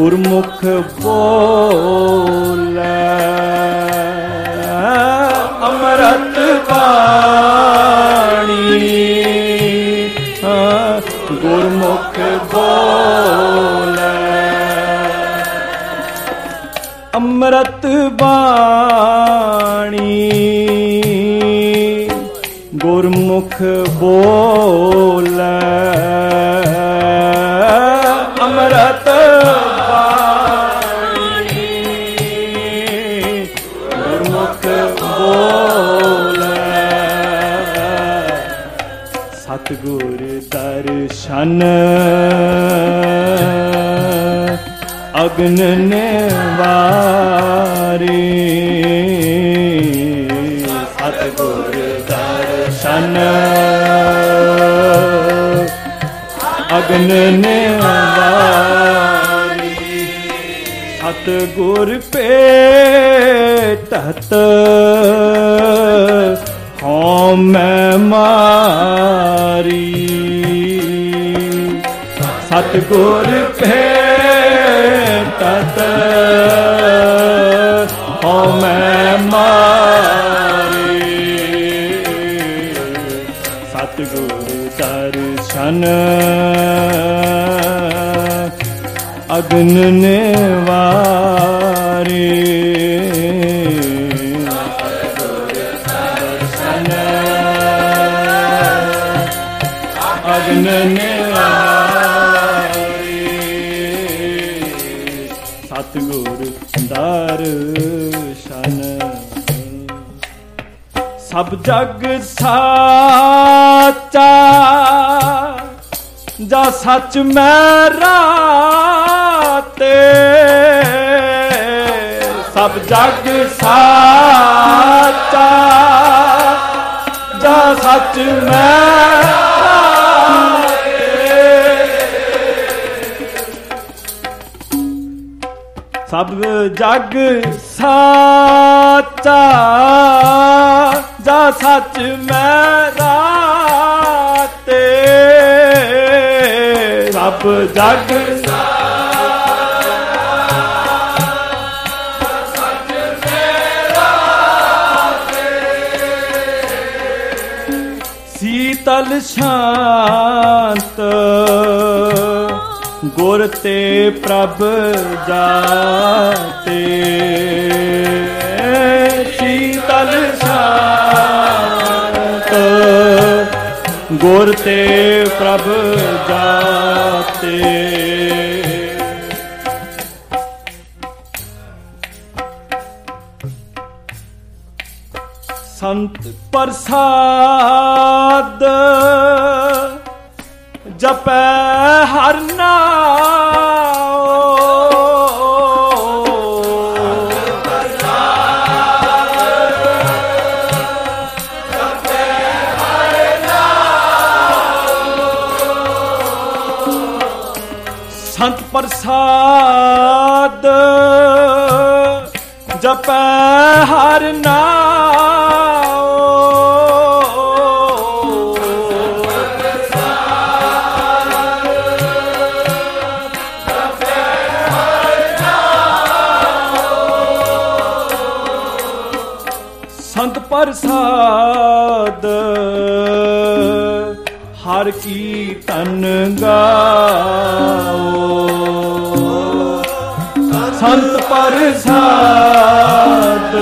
ਗੁਰਮੁਖ ਬੋਲੇ ਅੰਮ੍ਰਿਤ ਬਾਣੀ ਗੁਰਮੁਖ ਬੋਲੇ ਅੰਮ੍ਰਿਤ ਬਾਣੀ ਗੁਰਮੁਖ ਬੋਲੇ ਅੰਮ੍ਰਿਤ ਬਾਣੀ ਗੁਰਮੁਖ ਬੋਲੇ ਸਤਿਗੁਰ ਦਰਸ਼ਨ ਅਗਨ ਨਿਵਾਰੇ ਸਤਿਗੁਰ ਦਰਸ਼ਨ ਅਗਨ ਨਿਵਾਰੇ ਸਤਿਗੁਰ ਭੇਟਤ ਹਉ ਮੈਂ ਮਾਰੀ ਸਤਿਗੁਰ ਭੇਟਤ ਹਉ ਮੈਂ ਮਾਰੀ ਸਤਿਗੁਰ ਦਰਸ਼ਨ ਅਗਨ ਨਿਵਾਰੇ ਅਗਨ ਨਿਵਾਰੇ ਸਤਿਗੁਰ ਦਰਸ਼ਨ ਸਭ ਜਗ ਸਾਚਾ ਜਾ ਸੱਚ ਮੈਂ ਰਾਤੇ ਸਭ ਜਗ ਸਾਚਾ ਜਾ ਸੱਚ ਮੈਂ ਰਾਤੇ ਸਭ ਜਗ ਸਾਚਾ ਜਾ ਸੱਚ ਮੈਂ ਰਾਤੇ ਸਭ ਜਗ ਸੱਚ ਮੇਰਾ ਸੀਤਲ ਸ਼ਾਂਤ ਗੁਰ ਤੇ ਪ੍ਰਭ ਜਾਤੇ ਸੀਤਲ ਸ਼ਾਂਤ ਗੁਰ ਤੇ ਪ੍ਰਭ ਜਾਤੇ ਸੰਤ ਪ੍ਰਸਾਦ ਜਪੈ ਹਰਿ ਸੰਤ ਪ੍ਰਸਾਦ ਜਪੈ ਹਰਿ ਨਾਮ ਸੰਤ ਪ੍ਰਸਾਦ ਹਰ ਕੀਰਤਨ ਗਾਓ ਸੰਤ ਪ੍ਰਸਾਦ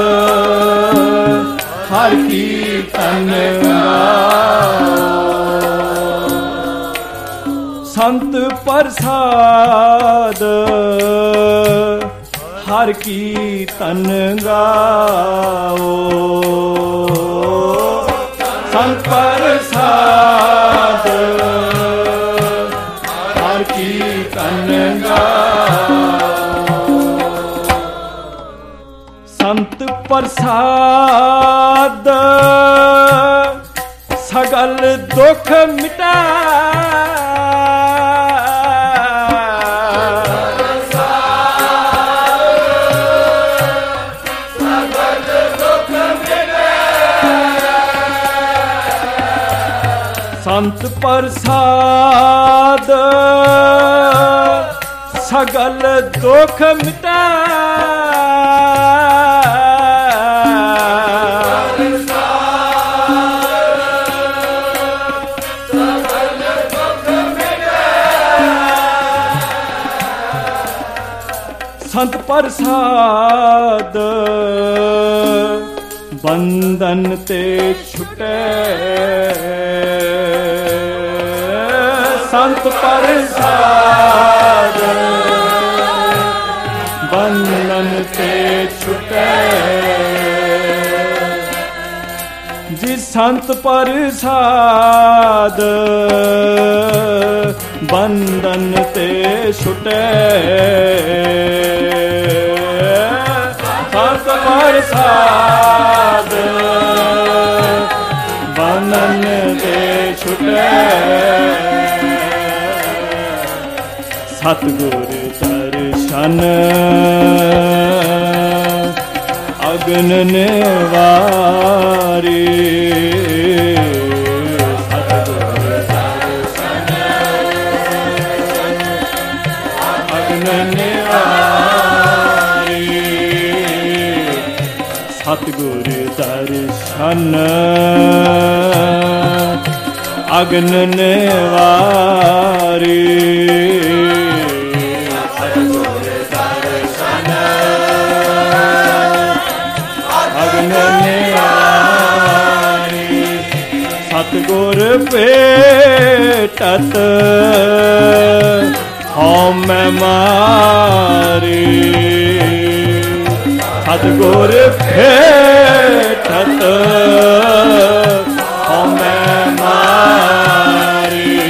ਹਰ ਕੀਰਤਨ ਗਾਓ ਸੰਤ ਪ੍ਰਸਾਦ ਹਰ ਕੀਰਤਨ ਗਾਓ ਸੰਤ ਪ੍ਰਸਾਦ ਹਰ ਕੀਰਤਨ ਗਾਓ ਸੰਤ ਪ੍ਰਸਾਦ ਸਗਲ ਦੁਖ ਮਿਟਾ ਸੰਤ ਪ੍ਰਸਾਦ सगल दुख मिटा संत प्रसाद बंधन ते छुटे संत प्रसाद बंधन ते छुटे जी संत प्रसाद बंधन ते छुटे संत प्रसाद बंधन ते छुटे सतगुर दर्शन अग्न निवारी सतगुर दर्शन अग्न निवारी सतगुर दर्शन अग्न निवारी सतगुर दर्शन अग्न निवारी सतगुर भेटत हौमै मारी सतगुर भेटत हौमै मारी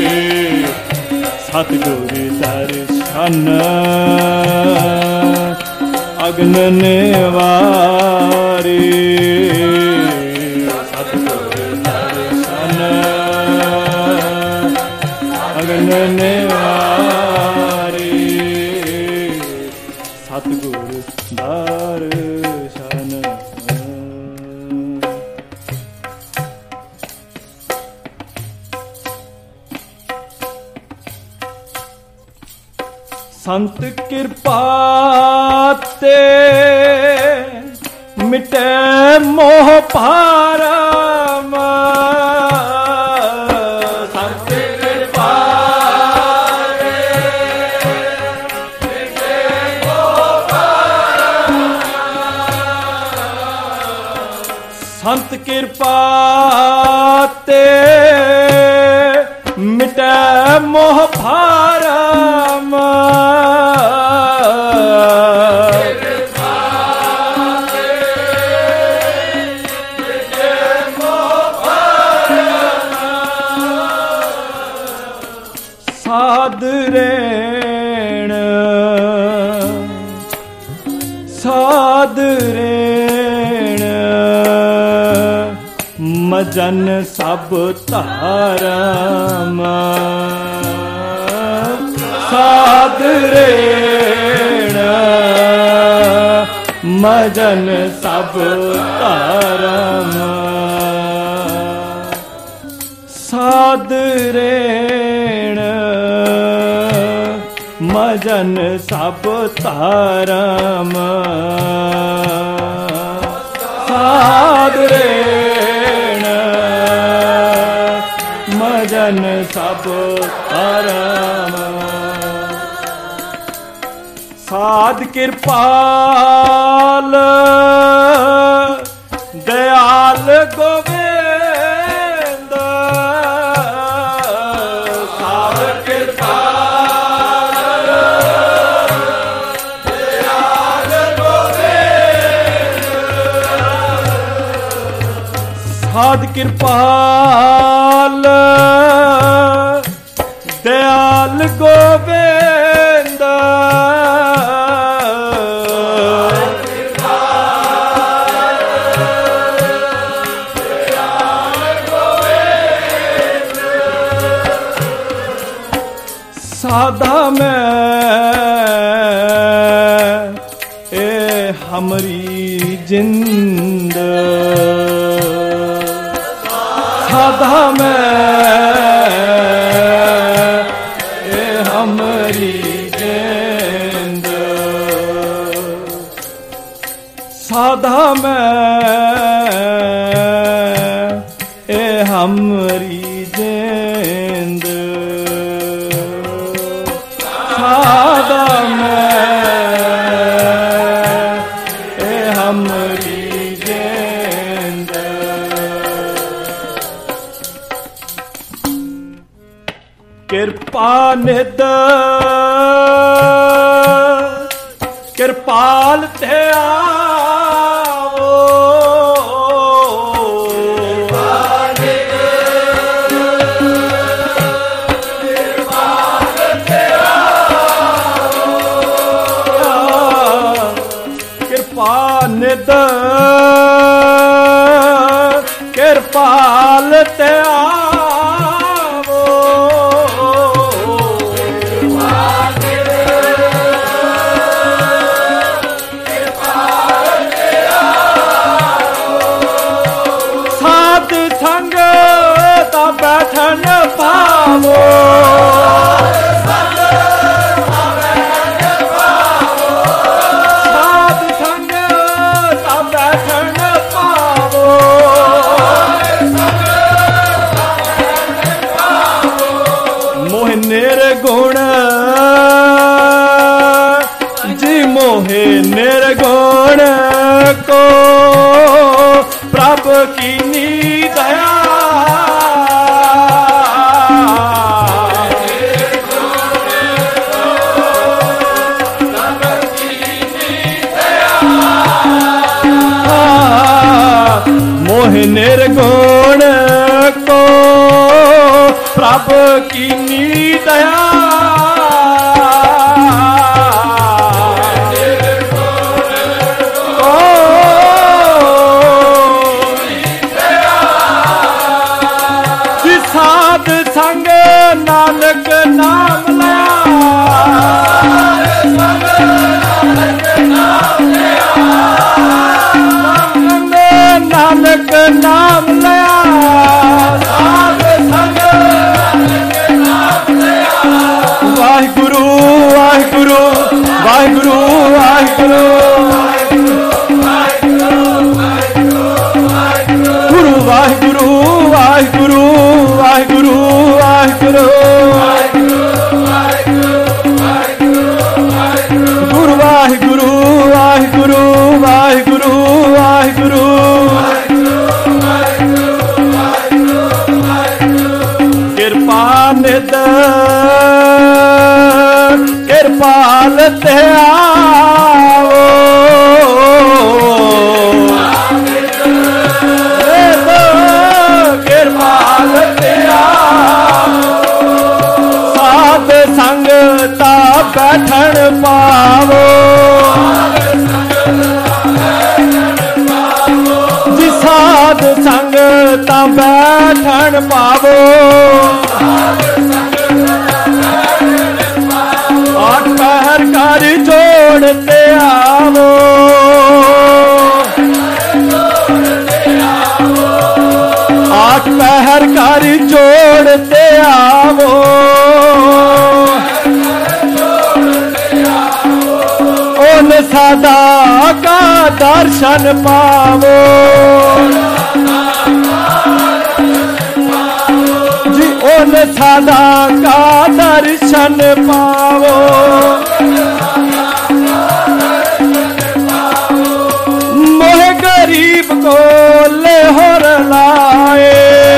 सतगुर दर्शन अग्न निवारी सतगुर दर्शन अग्न निवारी सतगुर दर्शन संत कृपा ते मिटे मोह पारम संत कृपा ते मिटे मोह पारम संत कृपा ते मिटे मोह पारम साधरेण साधरेण मजन सब तारम साधरेण मजन सब तारम साधरेण मजन सब तारम साधरेण मजन सब तारम साध कृपाल दयाल गोविंद साध कृपाल दयाल गोविंद साध कृपाल दयाल गोविंद साधा में ए हमरी जिंद साधा में ए हमरी जिंद हमरी जेंद सादा हमरी जेंद कृपा निध कृपाल ते आओ निद कृपाल ते आवो साध संग ता बैठन पावो निर्गुण जी मोहे निर्गुण को प्रभु की दया मोहे निर्गुण को प्रभु की दया साध संग नानक नाम नानक नाम लिया वाहिगुरु वाहिगुरु वाहिगुरु वाहिगुरु गुरु वाहिगुरु वाहिगुरु वाहिगुरु वाहिगुरु गुरु वाहिगुरु वाहिगुरु वाहिगुरु वाहिगुरु कृपा निध कृपाल ते आओ कृपाल ते आओ साध संग ता बैठन पावो जी साध संग ता बैठन पावो आठ पहर कर जोड़ते आवो आठ पहर कर जोड़ते आवो उन सदा का दर्शन पावो जी उन सदा का दर्शन पावो मोह गरीब को ले होर लाए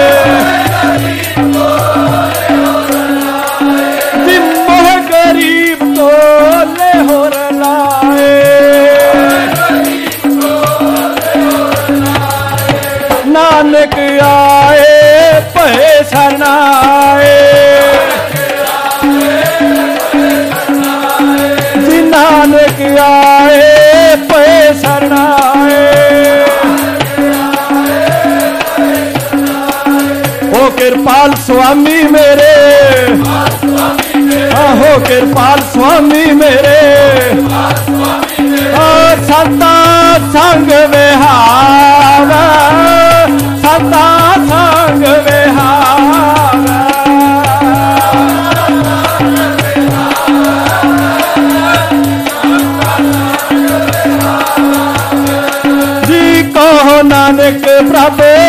जी मोह गरीब को ले होर लाए नानक आए पहे सरनाए जी नानक आए पहे सरनाए ओ कृपाल स्वामी मेरे हो कृपाल स्वामी मेरे संता संग विहार संता संग विहार जी कहो नानक प्रभु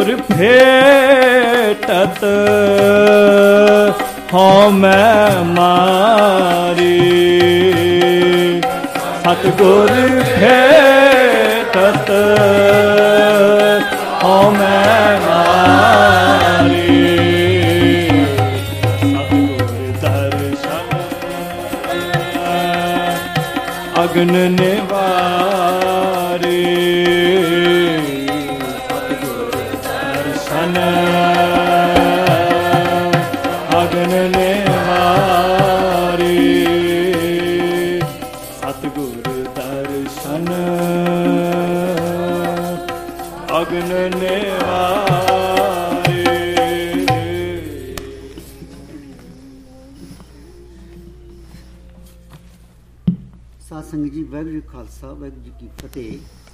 ਸਤਿਗੁਰ ਭੇਟਤ ਹਉ ਮੈਂ ਮਾਰੀ ਸਤਿਗੁਰ ਭੇਟਤ ਹਉ ਮੈਂ ਮਾਰੀ ਸਤਿਗੁਰ ਦਰਸ਼ਨ ਅਗਨ ਨਿਵਾਰੇ ਸਤਿਗੁਰ ਦਰਸ਼ਨ ਅਗਨ ਨਿਵਾਰੇ ਸਤਿਗੁਰ ਦਰਸ਼ਨ ਅਗਨ ਨਿਵਾਰੇ। ਸਾਧ ਸੰਗਤ ਜੀ, ਵਾਹਿਗੁਰੂ ਜੀ ਕਾ ਖਾਲਸਾ, ਵਾਹਿਗੁਰੂ ਜੀ ਕੀ ਫਤਿਹ।